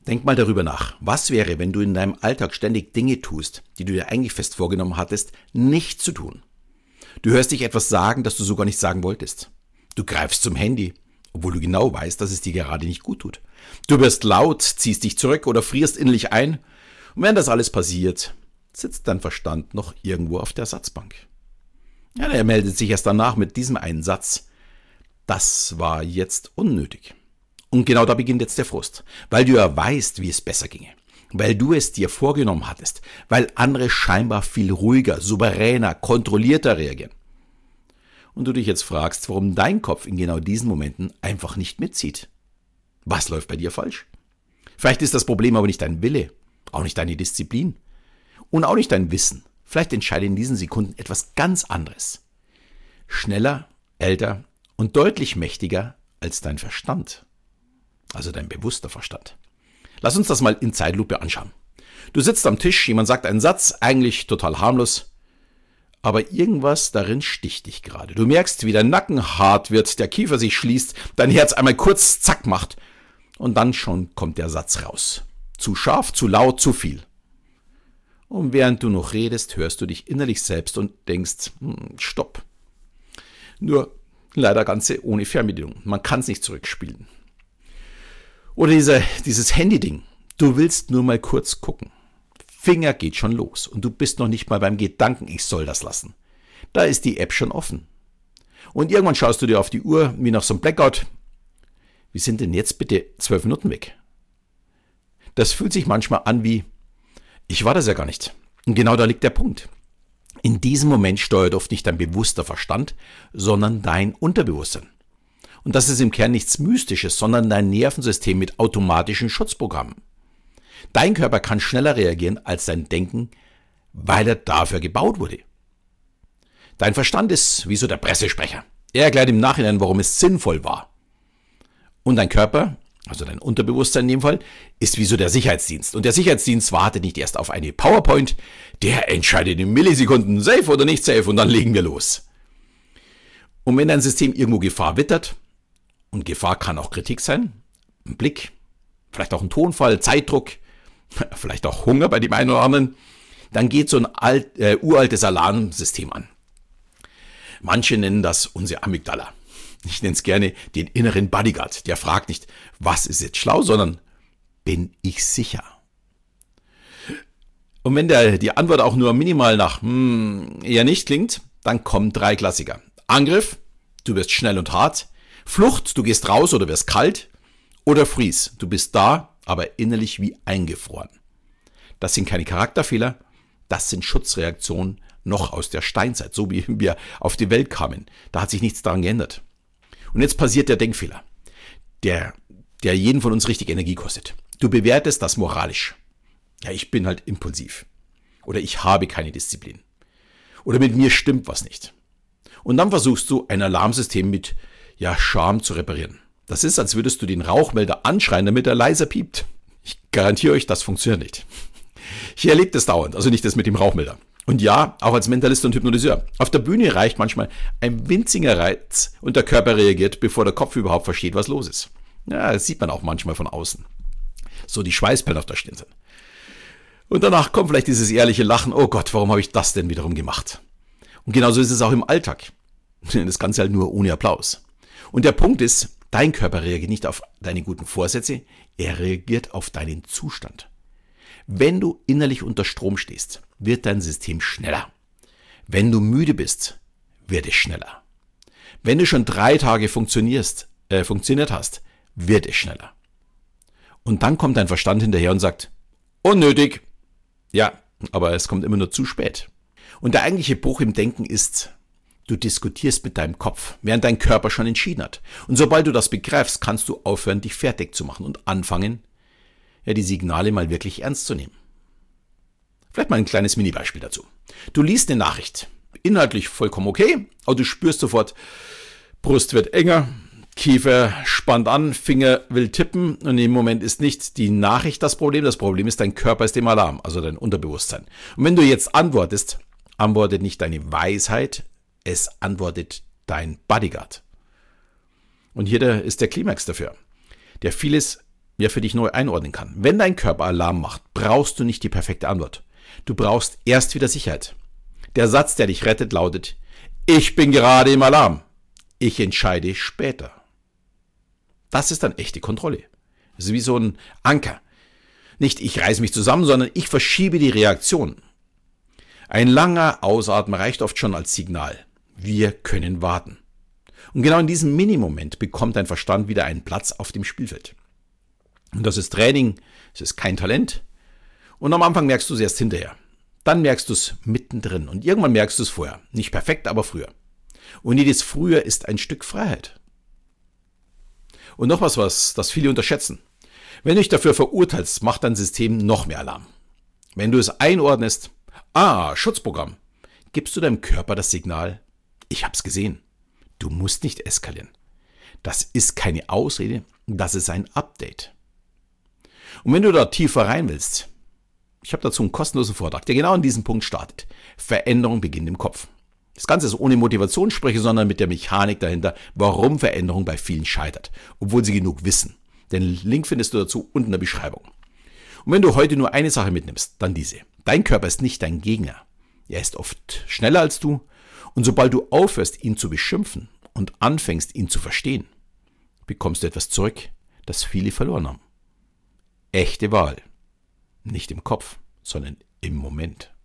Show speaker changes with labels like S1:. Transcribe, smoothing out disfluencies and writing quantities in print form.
S1: Denk mal darüber nach. Was wäre, wenn du in deinem Alltag ständig Dinge tust, die du dir eigentlich fest vorgenommen hattest, nicht zu tun? Du hörst dich etwas sagen, das du sogar nicht sagen wolltest. Du greifst zum Handy, obwohl du genau weißt, dass es dir gerade nicht gut tut. Du wirst laut, ziehst dich zurück oder frierst innerlich ein. Und wenn das alles passiert, sitzt dein Verstand noch irgendwo auf der Ersatzbank. Ja, er meldet sich erst danach mit diesem einen Satz. Das war jetzt unnötig. Und genau da beginnt jetzt der Frust, weil du ja weißt, wie es besser ginge, weil du es dir vorgenommen hattest, weil andere scheinbar viel ruhiger, souveräner, kontrollierter reagieren. Und du dich jetzt fragst, warum dein Kopf in genau diesen Momenten einfach nicht mitzieht. Was läuft bei dir falsch? Vielleicht ist das Problem aber nicht dein Wille, auch nicht deine Disziplin und auch nicht dein Wissen. Vielleicht entscheide in diesen Sekunden etwas ganz anderes. Schneller, älter und deutlich mächtiger als dein Verstand. Also dein bewusster Verstand. Lass uns das mal in Zeitlupe anschauen. Du sitzt am Tisch, jemand sagt einen Satz, eigentlich total harmlos, aber irgendwas darin sticht dich gerade. Du merkst, wie dein Nacken hart wird, der Kiefer sich schließt, dein Herz einmal kurz zack macht und dann schon kommt der Satz raus. Zu scharf, zu laut, zu viel. Und während du noch redest, hörst du dich innerlich selbst und denkst, stopp. Nur leider Ganze ohne Fernbedienung. Man kann es nicht zurückspielen. Oder dieses Handy-Ding. Du willst nur mal kurz gucken. Finger geht schon los und du bist noch nicht mal beim Gedanken, ich soll das lassen. Da ist die App schon offen. Und irgendwann schaust du dir auf die Uhr, wie nach so einem Blackout. Wie sind denn jetzt bitte 12 Minuten weg? Das fühlt sich manchmal an wie, ich war das ja gar nicht. Und genau da liegt der Punkt. In diesem Moment steuert oft nicht dein bewusster Verstand, sondern dein Unterbewusstsein. Und das ist im Kern nichts Mystisches, sondern dein Nervensystem mit automatischen Schutzprogrammen. Dein Körper kann schneller reagieren als dein Denken, weil er dafür gebaut wurde. Dein Verstand ist wie so der Pressesprecher. Er erklärt im Nachhinein, warum es sinnvoll war. Und dein Körper, also dein Unterbewusstsein in dem Fall, ist wie so der Sicherheitsdienst. Und der Sicherheitsdienst wartet nicht erst auf eine PowerPoint, der entscheidet in Millisekunden, safe oder nicht safe, und dann legen wir los. Und wenn dein System irgendwo Gefahr wittert, und Gefahr kann auch Kritik sein, ein Blick, vielleicht auch ein Tonfall, Zeitdruck, vielleicht auch Hunger bei dem einen oder anderen, dann geht so ein uraltes Alarmsystem an. Manche nennen das unsere Amygdala. Ich nenne es gerne den inneren Bodyguard. Der fragt nicht, was ist jetzt schlau, sondern bin ich sicher? Und wenn die Antwort auch nur minimal nach eher nicht klingt, dann kommen 3 Klassiker. Angriff, du wirst schnell und hart. Flucht, du gehst raus oder wirst kalt. Oder Freeze, du bist da, aber innerlich wie eingefroren. Das sind keine Charakterfehler, das sind Schutzreaktionen noch aus der Steinzeit, so wie wir auf die Welt kamen. Da hat sich nichts daran geändert. Und jetzt passiert der Denkfehler, der jeden von uns richtig Energie kostet. Du bewertest das moralisch. Ja, ich bin halt impulsiv. Oder ich habe keine Disziplin. Oder mit mir stimmt was nicht. Und dann versuchst du, ein Alarmsystem mit Scham zu reparieren. Das ist, als würdest du den Rauchmelder anschreien, damit er leiser piept. Ich garantiere euch, das funktioniert nicht. Ich erlebe das dauernd, also nicht das mit dem Rauchmelder. Und ja, auch als Mentalist und Hypnotiseur. Auf der Bühne reicht manchmal ein winziger Reiz und der Körper reagiert, bevor der Kopf überhaupt versteht, was los ist. Ja, das sieht man auch manchmal von außen. So die Schweißperlen auf der Stirn sind. Und danach kommt vielleicht dieses ehrliche Lachen, oh Gott, warum habe ich das denn wiederum gemacht? Und genauso ist es auch im Alltag. Das Ganze halt nur ohne Applaus. Und der Punkt ist, dein Körper reagiert nicht auf deine guten Vorsätze, er reagiert auf deinen Zustand. Wenn du innerlich unter Strom stehst, wird dein System schneller. Wenn du müde bist, wird es schneller. Wenn du schon 3 Tage funktioniert hast, wird es schneller. Und dann kommt dein Verstand hinterher und sagt, unnötig. Ja, aber es kommt immer nur zu spät. Und der eigentliche Bruch im Denken ist, du diskutierst mit deinem Kopf, während dein Körper schon entschieden hat. Und sobald du das begreifst, kannst du aufhören, dich fertig zu machen und anfangen, die Signale mal wirklich ernst zu nehmen. Vielleicht mal ein kleines Mini-Beispiel dazu. Du liest eine Nachricht, inhaltlich vollkommen okay, aber du spürst sofort, Brust wird enger, Kiefer spannt an, Finger will tippen und im Moment ist nicht die Nachricht das Problem ist, dein Körper ist im Alarm, also dein Unterbewusstsein. Und wenn du jetzt antwortest, antwortet nicht deine Weisheit, es antwortet dein Bodyguard. Und hier ist der Klimax dafür, der vieles für dich neu einordnen kann. Wenn dein Körper Alarm macht, brauchst du nicht die perfekte Antwort. Du brauchst erst wieder Sicherheit. Der Satz, der dich rettet, lautet: Ich bin gerade im Alarm. Ich entscheide später. Das ist dann echte Kontrolle. Das ist wie so ein Anker. Nicht ich reiße mich zusammen, sondern ich verschiebe die Reaktion. Ein langer Ausatmen reicht oft schon als Signal. Wir können warten. Und genau in diesem Minimoment bekommt dein Verstand wieder einen Platz auf dem Spielfeld. Und das ist Training, es ist kein Talent. Und am Anfang merkst du es erst hinterher. Dann merkst du es mittendrin und irgendwann merkst du es vorher. Nicht perfekt, aber früher. Und jedes Früher ist ein Stück Freiheit. Und noch was, das viele unterschätzen. Wenn du dich dafür verurteilst, macht dein System noch mehr Alarm. Wenn du es einordnest, Schutzprogramm, gibst du deinem Körper das Signal: Ich hab's gesehen. Du musst nicht eskalieren. Das ist keine Ausrede, das ist ein Update. Und wenn du da tiefer rein willst, ich habe dazu einen kostenlosen Vortrag, der genau an diesem Punkt startet. Veränderung beginnt im Kopf. Das Ganze ist ohne Motivationsspreche, sondern mit der Mechanik dahinter, warum Veränderung bei vielen scheitert, obwohl sie genug wissen. Den Link findest du dazu unten in der Beschreibung. Und wenn du heute nur eine Sache mitnimmst, dann diese. Dein Körper ist nicht dein Gegner. Er ist oft schneller als du. Und sobald du aufhörst, ihn zu beschimpfen und anfängst, ihn zu verstehen, bekommst du etwas zurück, das viele verloren haben. Echte Wahl. Nicht im Kopf, sondern im Moment.